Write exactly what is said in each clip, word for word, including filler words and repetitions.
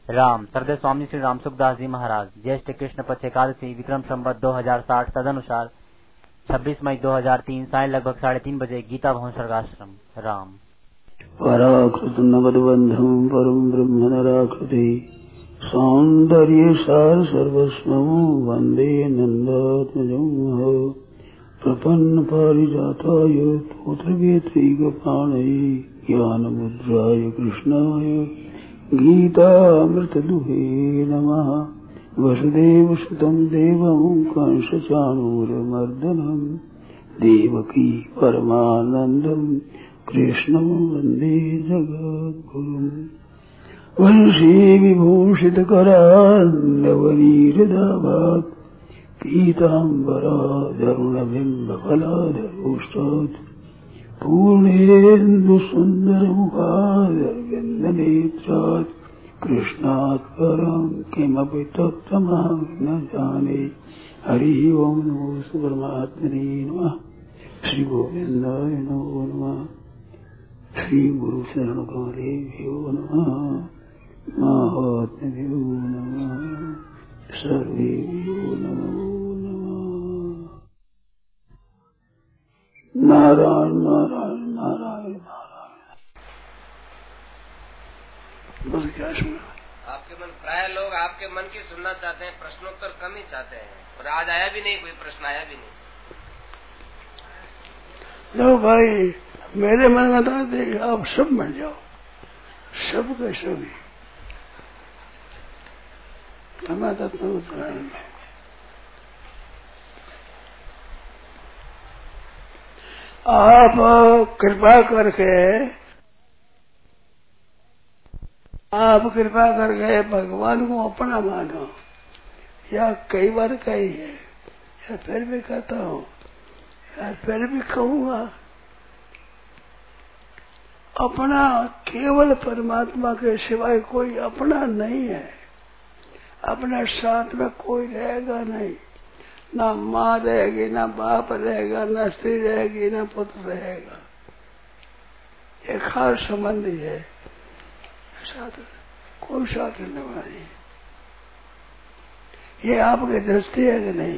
राम सरदेव स्वामी श्री राम सुखदास जी महाराज ज्येष्ठ कृष्ण पक्ष एकादशी विक्रम संवत दो हजार साठ तदनुसार छब्बीस मई दो हजार तीन साय लगभग साढ़े तीन बजे गीता भवन स्वर्गाश्रम। राम पराकृत नवदबंधम परम ब्रह्म नराकृति सौंदर्य सार सर्वस्वं वंदे नंदात्मजं प्रपन्न पारिजाताय पुत्रवेत्रैकपाणये ज्ञानमुद्राय कृष्णाय गीतामृतदुहे नमः। वसुदेवसुतं देवं कंसचाणूरमर्दनं देवकी परमानन्दं कृष्णं वन्दे जगद्गुरुम्। वंशी विभूषितकरान्नवनीरदाभात् पीताम्बरादरुणबिम्बफलाधरोष्टात् पूर्णेन्दुसुन्दरमुखादरविन्दनेत्रात् कृष्णात् परं किमपि तत्त्वमहं न जाने। हरि ओं नमो परमात्मने नमः। श्री गोविन्दाय नमो नमः। श्री गुरु शरण कमलेभ्यो नमः। महात्म्यो नमः। सर्वेभ्यो नमो नमः। नारायण नारायण नारायण नारायण। बस क्या सुना? आपके मन प्राय लोग आपके मन की सुनना चाहते हैं, प्रश्नोत्तर कम ही चाहते हैं, और आज आया भी नहीं, कोई प्रश्न आया भी नहीं। लो भाई, मेरे मन में था कि आप सब मर जाओ, सब के सभी हमारा तत्व उत्तरायण में। आप कृपा करके आप कृपा करके भगवान को अपना मानो, या कई बार कही है, या फिर भी कहता हूँ, या फिर भी कहूँगा, अपना केवल परमात्मा के सिवाय कोई अपना नहीं है। अपने साथ में कोई रहेगा नहीं, ना माँ रहेगी, ना बाप रहेगा, ना स्त्री रहेगी, ना पुत्र रहेगा। एक खास संबंधी है, साथ कोई साथ रहने वाला नहीं। ये आपकी दृष्टि है कि नहीं?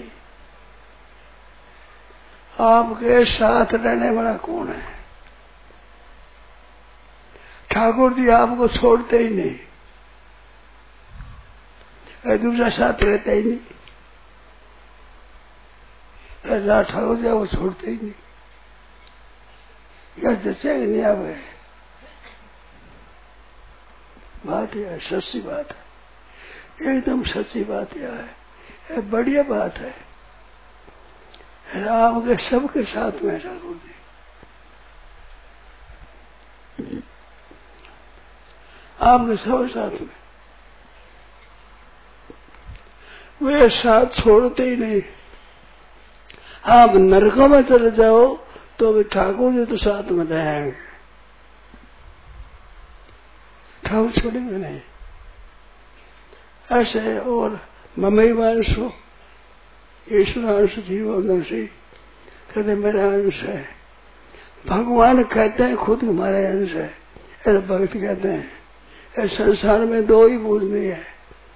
आपके साथ रहने वाला कौन है? ठाकुर जी आपको छोड़ते ही नहीं, दूसरा साथ रहता ही नहीं। ठाकुर जी आपको छोड़ते ही नहीं। क्या जैसे नहीं आवे बात है, सच्ची बात है, एकदम सच्ची बात यह है, ये बढ़िया बात है। आपके सबके साथ में ठाकुर जी, आपके सब साथ में, वे साथ छोड़ते ही नहीं। आप नरकों में चले जाओ तो भी ठाकुर जी तो साथ में रहेंगे, ठाकुर छोड़ेंगे नहीं। ऐसे और ममई वंशो ईश्वरांश जीवांश कहते मेरा अंश है। भगवान कहते हैं खुद हमारे अंश है, ऐसे भक्त कहते हैं। इस संसार में दो ही पूजनीय है,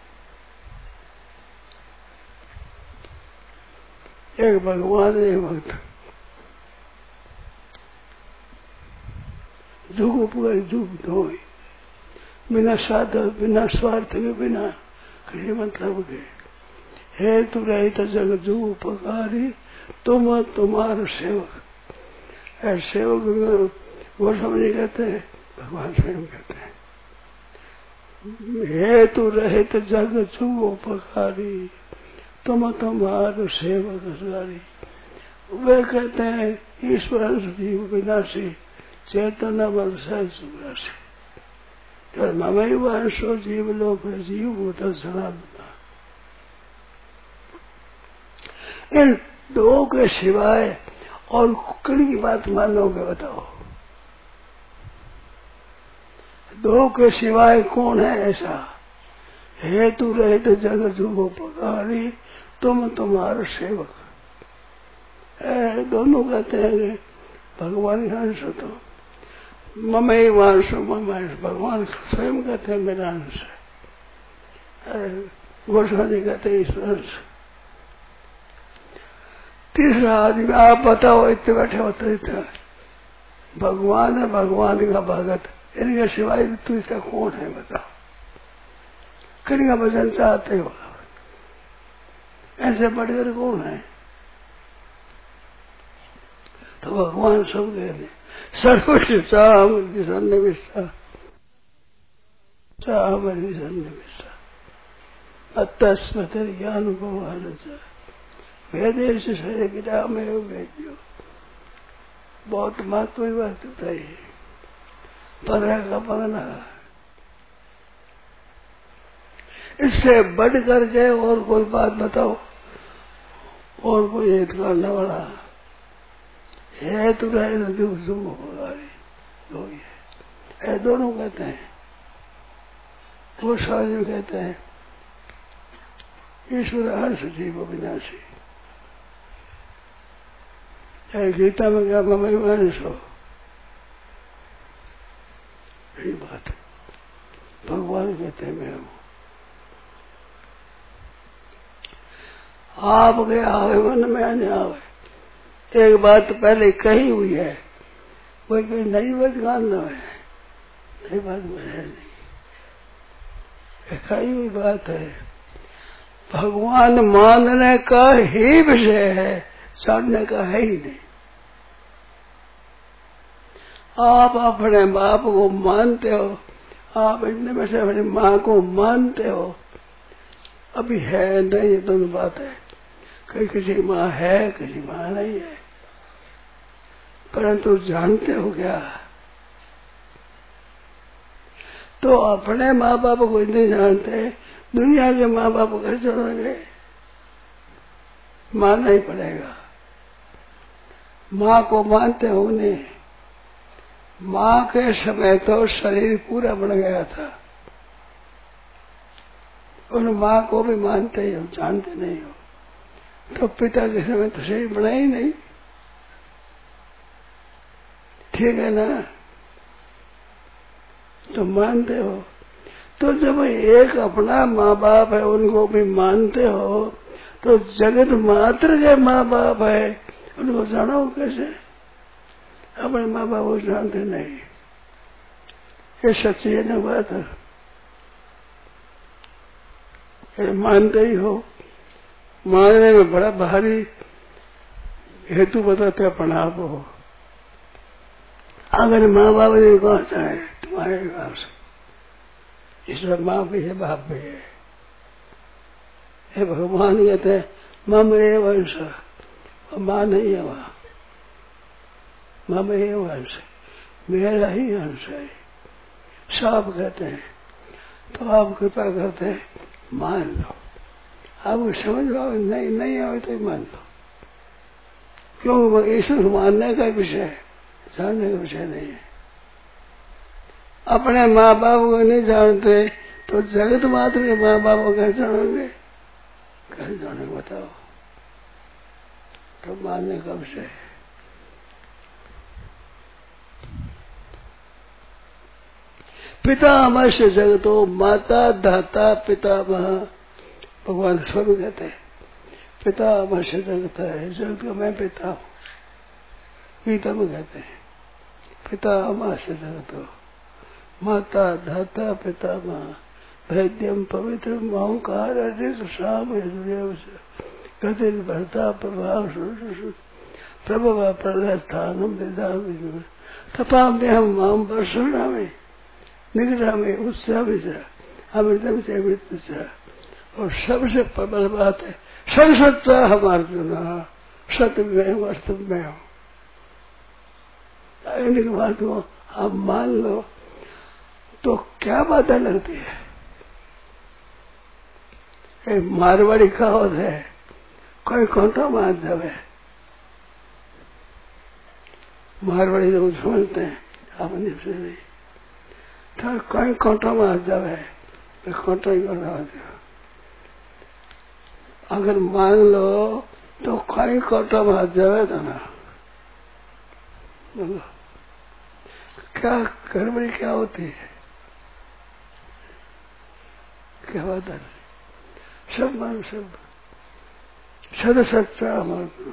एक भगवान एक भक्त। जुग उपगर जुग दो, बिना साधक बिना स्वार्थ के बिना किसी मतलब के। हे तू रहित जग जुग उपकारी, तुम तुम्हारा सेवक। ऐसे सेवक वो समझ कहते हैं, भगवान स्वयं कहते हैं हे तू रहित जग जुग उपकारी, तुम तुम्हारो सेवक सारी। वे कहते हैं ईश्वर जीव विनाशी, चेतना बल सहसी। ममई वंशो जीव लोक जीव भूत सनातना। इन दो के सिवाय और किन की बात मानोगे बताओ? दो के सिवाय कौन है ऐसा? हेतु रहित जग जुगोपकारी, तुम तुम्हारा सेवक। दोनों कहते हैं भगवान अंश तो ममई वांश ममई, भगवान स्वयं कहते हैं मेरा अंश है। गोस्वामी कहते ईश्वर। तीसरा आदमी आप बताओ, इतने बैठे होते इतना भगवान है, भगवान का भगत, इनके सिवाय तू इसका कौन है बताओ? किन का भजन चाहते हो? ऐसे बढ़कर कौन है? तो भगवान सब कह रहे सर्वशिक्षा हमारी सन्निविष्टा हमारी सन्निविष्टा अतस्मृति ज्ञानुभवान वेदेश शरीर गिरा में वेद्यो। बहुत महत्व बात बताई, पंद्रह का पगना। इससे बढ़ करके और कोई बात बताओ, और कोई हित करने वाला है तो रहे न दुख दुख होगा, दो ही है, दोनों कहते हैं। वो स्वामी कहते हैं ईश्वर हर्ष जीव विनाशी। गीता में क्या ममई मानसो, यही बात भगवान कहते हैं मैं हूं। आपके आवे मन में आने आवे, एक बात तो पहले कही हुई है, कोई कोई नई बात गाना है, नई बात में है नहीं, कही हुई बात है। भगवान मानने का ही विषय है, जानने का है ही नहीं। आप अपने बाप को मानते हो, आप इतने में से अपनी माँ को मानते हो, अभी है नहीं, ये दोनों बात है। कहीं किसी माँ है, किसी माँ नहीं है, परंतु जानते हो क्या? तो अपने माँ बाप को नहीं जानते, दुनिया के माँ बाप को कैसे छोड़ोगे? मानना ही पड़ेगा। माँ को मानते हो नहीं, माँ के समय तो शरीर पूरा बन गया था, उन माँ को भी मानते ही हो, जानते नहीं हो। तो पिता के समय तो शरीर बना ही नहीं, ठीक है ना? तो मानते हो। तो जब एक अपना माँ बाप है उनको भी मानते हो, तो जगत मात्र के माँ बाप है उनको जानो कैसे? अपने माँ बाप को जानते नहीं, ये सच्ची है ना बात है? ये मानते ही हो। मानने में बड़ा भारी हेतु बताते अपन आप हो। अगर माँ बाप ने कहा है तुम्हारे पास, इसमें माँ भी है बाप भी है। ये भगवान कहते हैं मम एव अंश, माँ नहीं है वहाँ, मम एव अंश, मेरा ही अंश है, साफ कहते हैं। तो आप कृपा करते हैं मान लो, आपको समझ आओ नहीं नहीं आओ तो मान लो, क्यों? ईश्वर मानने का विषय है, जानने का विषय नहीं है। अपने माँ बाप को नहीं जानते तो जगत मात्र के माँ बाप को कैसे जानोगे? कैसे जानोगे बताओ? तो मानने का विषय है। पितामह से जगतो माता दाता पितामह, भगवान स्वयं कहते हैं पितामह से जगत है, जगत का मैं पिता हूँ। गीता में कहते हैं पितामह से जगतो माता धाता पितामह वैद्यम पवित्र ओंकार अधिक शाम गति भरता प्रभाव प्रभव प्रलय स्थानम विदा तपाम्य हम माम वर्षणा में निगरा में उत्साह अमृतम से अमृत से। और सबसे प्रबल बात है सब सच्चा हमारा चुना, सत्य में हूँ, वास्तव में हूँ। इनकी बात को आप मान लो तो क्या बातें लगती है? एक मारवाड़ी कहावत है, कोई कंठा मार जावे, मारवाड़ी लोग समझते हैं, आप नहीं, तो कोई कंठा मार जावे, कंठा ही करना होता। अगर मान लो तो कोई कंठा मार जावे तो ना, बोलो क्या गड़बड़ी क्या होती है? क्या बात है? सब मान सब सद सच्चा महात्मा,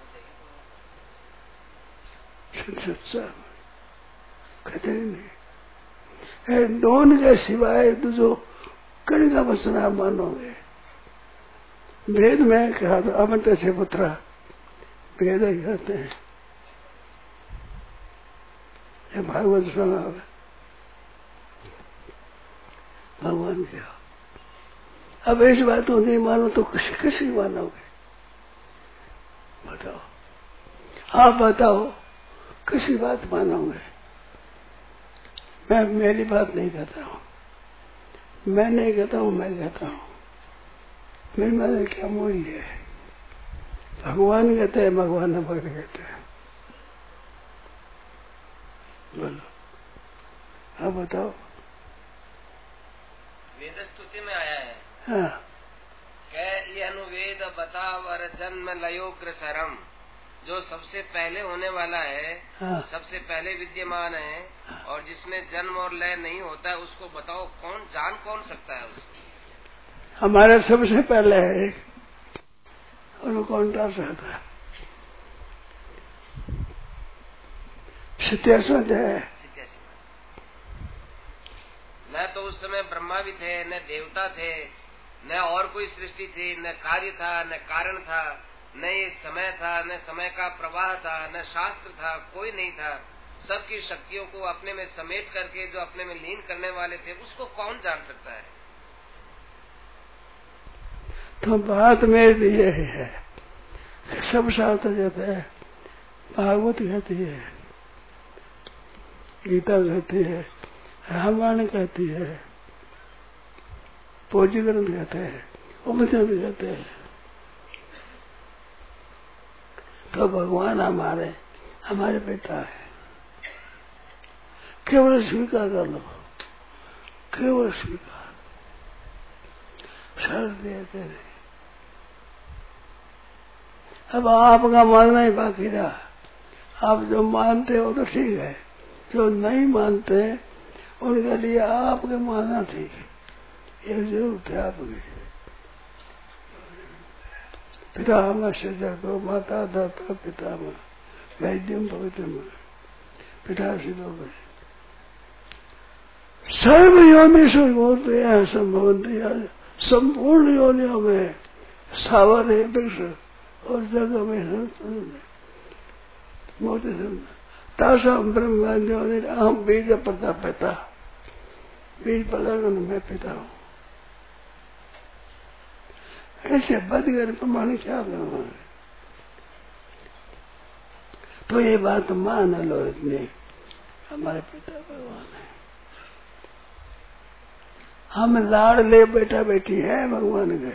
सद सच्चा कहते नहीं। दोनों के सिवाय तो जो कड़ी का वचन आप मानोगे। वेद में कहा तो अमृत से पुत्रा वेद ही कहते हैं। ये भागवत सुना भगवान क्या। अब इस बात को नहीं मानो तो किसी किसी मानोगे? बताओ, आप बताओ किसी बात मानोगे? मैं मेरी बात नहीं कहता हूँ, मैं नहीं कहता हूँ, मैं कहता हूँ मेरे माने क्या मूल्य है? भगवान कहते हैं, भगवान भक्त कहते हैं। बोलो आप बताओ। वेद स्तुति में आया है हाँ कह ये अनुवेद बतावर जन्म लयोग्र सरम, जो सबसे पहले होने वाला है, हाँ। सबसे पहले विद्यमान है, और जिसमें जन्म और लय नहीं होता है, उसको बताओ कौन जान कौन सकता है उसको? हमारे सबसे पहले है और वो कौन डाल सकता है? सत्यासंध है। न तो उस समय ब्रह्मा भी थे, न देवता थे, न और कोई सृष्टि थी, न कार्य था, न कारण था, न ये समय था, न समय का प्रवाह था, न शास्त्र था, कोई नहीं था। सबकी शक्तियों को अपने में समेट करके जो अपने में लीन करने वाले थे, उसको कौन जान सकता है? तो बात मेरे लिए है, सब शास्त्र कहते हैं, भागवत कहती है, गीता कहती है, रामायण कहती है, पूज्य ग्रंथ कहते हैं, उपनिषद कहते हैं। तो भगवान हमारे हमारे पिता है। केवल स्वीकार कर लो, केवल स्वीकार, शर्त देते नहीं। अब आपका मानना ही बाकी रहा। आप जो मानते हो तो ठीक है, जो नहीं मानते उनके लिए आपके मानना ठीक है। ये जरूरत है आपकी। पिता में सजा दो, माता दाता पिता में वैद्यम पवित्र में पिता से लोग सर्व योनिषु होते हैं संभवंती। संपूर्ण योनियों में सावर है वृक्ष और जगह में मोटे तासा ब्रह्म योनि अहम बीज प्रता पिता। बीज पलगन में पिता हूँ। ऐसे बदगर प्रमाण क्या करना? तो ये बात मान लो, इतने हमारे पिता भगवान है। हम लाड़ ले बेटा बेटी है भगवान के।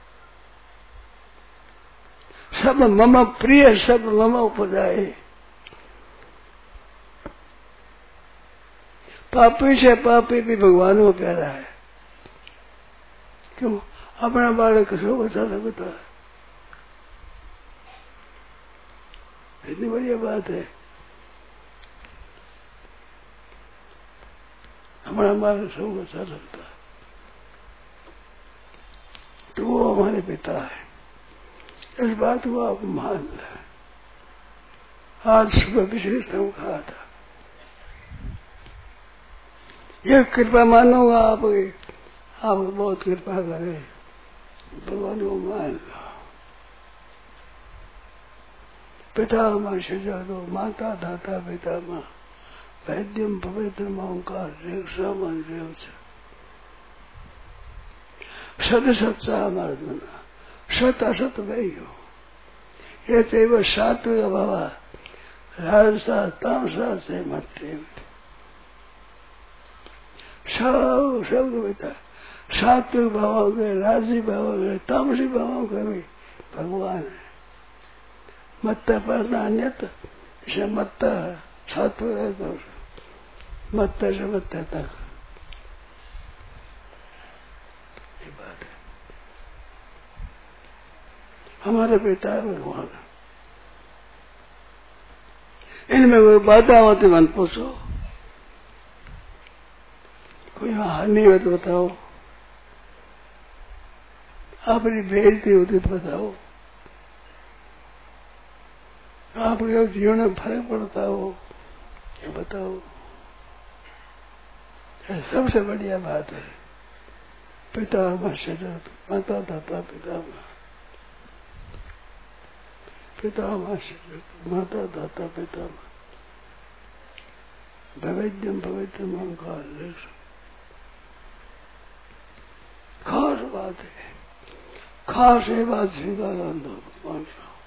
सब मम प्रिय, सब मम उपजाए। पापी से पापी भी भगवान को प्यारा है। क्यों? अपना बालक किसको बता सकता है? इतनी बढ़िया बात है। हमारा बालक सब बता सकता है, तो वो हमारे पिता है। इस बात को आप मान लें। आज सुबह विशेषता कहा था, ये कृपा मानूंगा आपकी, आप बहुत कृपा करें, भगवान को मान लो। पिता हमारे सजा दो, माता दाता पिता माँ वैद्यम पवित्र ओंकार रेवसामन रेव सद सच्चा हमारा दुना सत असत वही हो। ये तेव सात्विक भावा राजसा तामसा से मत सब सब बेटा सात्विक भावों के, राजी भावों के, तामसी भावों के भी भगवान है। मत्त पढ़ना अन्यत इसे मत्त सात्विक है तो मत्त से मत्त तक ये बात है। हमारे पिता है भगवान। इनमें कोई बात आवती मन पूछो, कोई हानि है तो बताओ। अपनी बेइज्जती होती तो बताओ, आपके जीवन में फर्क पड़ता हो ये बताओ। ये सबसे बढ़िया बात है। पिता शरीर माता दाता पिता पिता शरीर माता दाता पिता भविद्यम पवित्रम अहंकार। खास बात है, खास ये बात स्वीकार दो।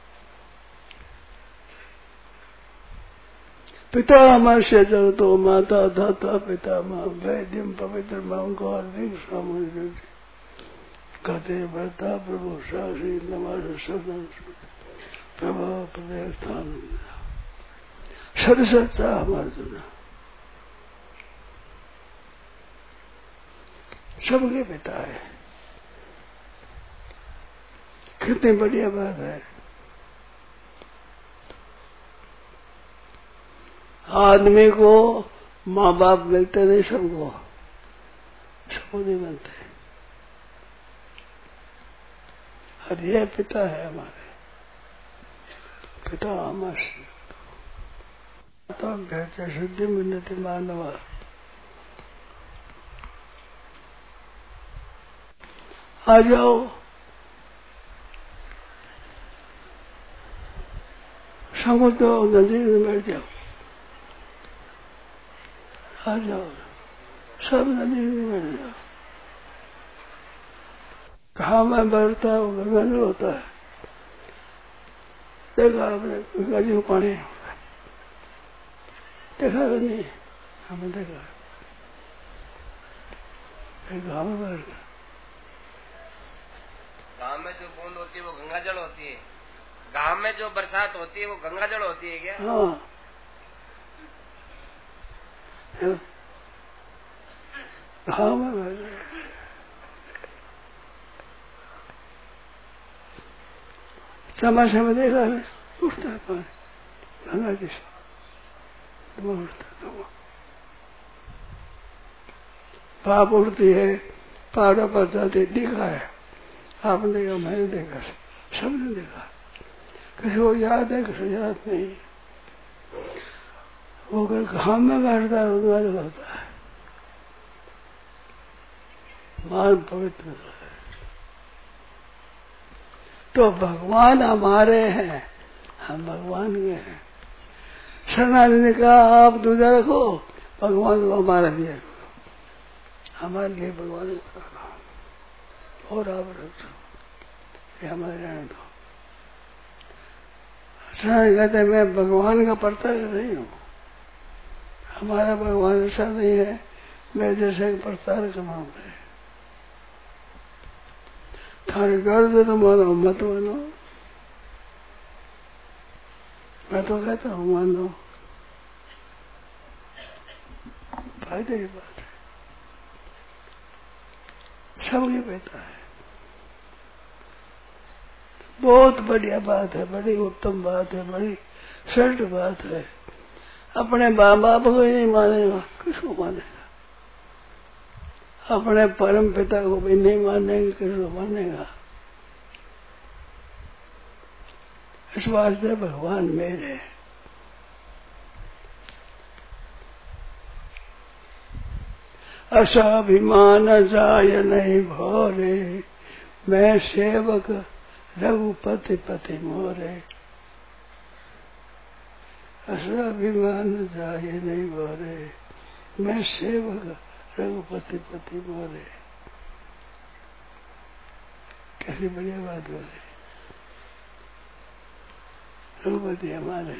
पिता हमारे जगतो माता दाता पिता माँ वैद्यम पवित्र अहंकार कहते भरता प्रभु शासी नमाज सदन प्रभा प्रदय स्थान सद सच्चा हमारे जुना सबके पिता है। कितनी बढ़िया बात है। आदमी को माँ बाप मिलते नहीं, सबको सबको नहीं मिलते। और यह पिता है हमारे, पिता हमारे शुद्धि मिलती मानव। आ जाओ समुद्र नदी में बैठ जाओ, आ जाओ सब नदी में बैठ जाओ। कहा में बढ़ता है वो गंगा जल होता है। देखा आपने गंगा जी में पानी देखा नहीं? हमें देखा गाँव में बैठता, गाँव में जो बूंद होती है वो गंगा जल होती है। गाँव में जो बरसात होती है वो गंगा जल होती है क्या? हाँ गाँव में बैठता तमाशा में देखा है, उठता है पानी गंगा जी से उठता। पाप उठती है, पहाड़ों पर जाती दिखा है। आपने देखा, मैंने देखा, सबने देखा। किसी को याद है, किसी को याद नहीं। वो घाम में बैठता है, उद्वार होता है। मान पवित्र है। तो भगवान हमारे हैं, हम भगवान के हैं। शरणार्थी ने कहा आप दूजा रखो, भगवान को हमारा लिए, हमारे लिए भगवान और आप रख दो, ये हमारे रहने दो। शरणार्थी कहते मैं भगवान का प्रताप नहीं हूँ, हमारा भगवान ऐसा नहीं है मैं जैसे प्रचार कमाऊंगा। थारे गर्द तो मानो मत मानो, मैं तो कहता हूँ मानो, फायदे की बात है। सब ये कहता है, बहुत बढ़िया बात है, बड़ी उत्तम बात है, बड़ी श्रेष्ठ बात है। अपने माँ बाप को ही नहीं मानेगा, किसको मानेगा? अपने परम पिता को भी नहीं मानेंगे, किसको मानेगा? इस वास्ते भगवान मेरे। असाभिमान जाय नहीं भोरे, मैं सेवक रघुपति पति मोरे। असाभिमान जाय नहीं भोरे, मैं सेवक रघुपति पति मोरे। कैसी बढ़िया बात बोले। रघुपति हमारे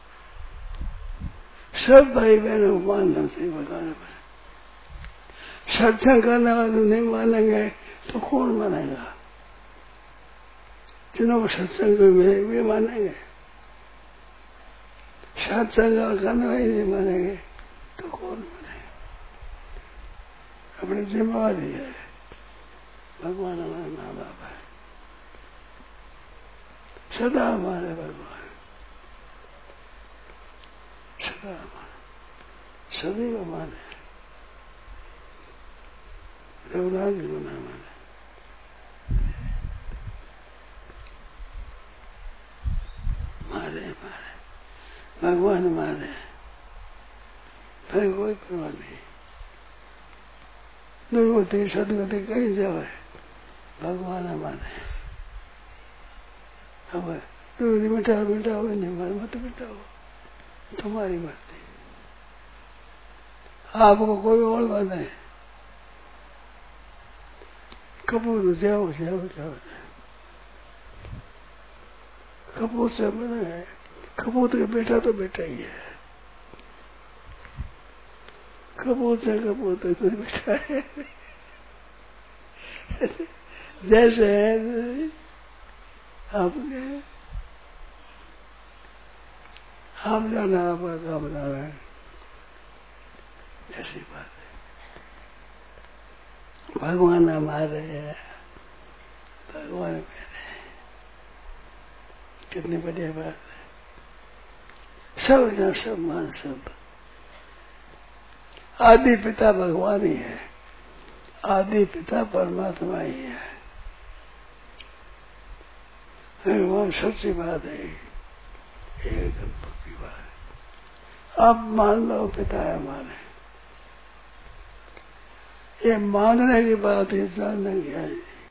सब भाई बहनों को मानना चाहिए। बताने में सत्संग करने वाले नहीं मानेंगे तो कौन मानेगा? जिन्होंने सत्संग में वे मानेंगे, सत्संग करने वाले नहीं मानेंगे तो कौन मानेगा? अपनी जिम्मेवारी है। भगवान हमारे माँ बाप है, सदा हमारे भगवान, सदा हमारे, सदैव हमारे। रघुनाथ जी को नाम है। भगवान माने, फिर कोई परवाह नहीं। दुर्गति सदगति कहीं जावे, भगवान माने। अब दुर्गति मिटाओ मिटाओ नहीं मारे मत मिटाओ, तुम्हारी मर्जी। आपको कोई और बात नहीं। कपूर जाओ जाओ जाओ, कपूर से बना है, कपूर का बेटा तो बेटा ही है, कपूर से कपूर तो कोई बेटा है। जैसे है आपने आप जाना आपका काम जाना है, ऐसी बात है। भगवान हमारे हैं, भगवान मेरे, कितनी बढ़िया बात है। सब जन सब मान सब, आदि पिता भगवान ही है, आदि पिता परमात्मा ही है। भगवान सच्ची बात है, एकदम पक्की बात है। आप मान लो पिता है हमारे, ये मानने की बात है, जानने की है।